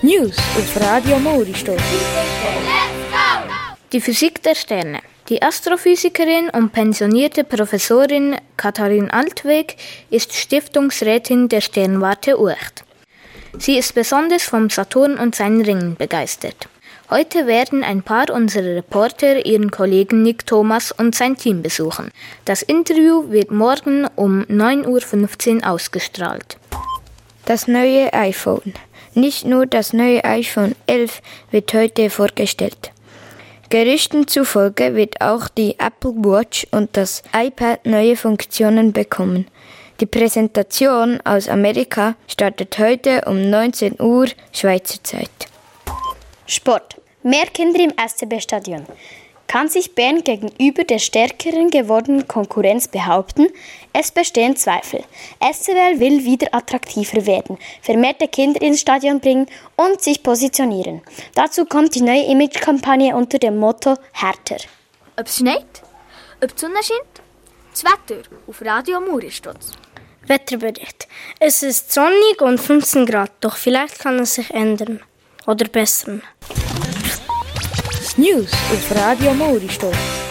News auf Radio Mauritstorf. Die Physik der Sterne. Die Astrophysikerin und pensionierte Professorin Katharin Altweg ist Stiftungsrätin der Sternwarte Uecht. Sie ist besonders vom Saturn und seinen Ringen begeistert. Heute werden ein paar unserer Reporter ihren Kollegen Nick Thomas und sein Team besuchen. Das Interview wird morgen um 9:15 Uhr ausgestrahlt. Das neue iPhone. Nicht nur das neue iPhone 11 wird heute vorgestellt. Gerüchten zufolge wird auch die Apple Watch und das iPad neue Funktionen bekommen. Die Präsentation aus Amerika startet heute um 19 Uhr Schweizer Zeit. Sport. Mehr Kinder im SCB-Stadion. Kann sich Bern gegenüber der stärkeren gewordenen Konkurrenz behaupten? Es bestehen Zweifel. SCB will wieder attraktiver werden, vermehrte Kinder ins Stadion bringen und sich positionieren. Dazu kommt die neue Imagekampagne unter dem Motto «Härter». Ob es schneit? Ob die Sonne scheint? Das Wetter auf Radio Mauritstorf. Wetterbericht. Es ist sonnig und 15 Grad, doch vielleicht kann es sich ändern. Oder bessern. News auf Radio Mauritstorf.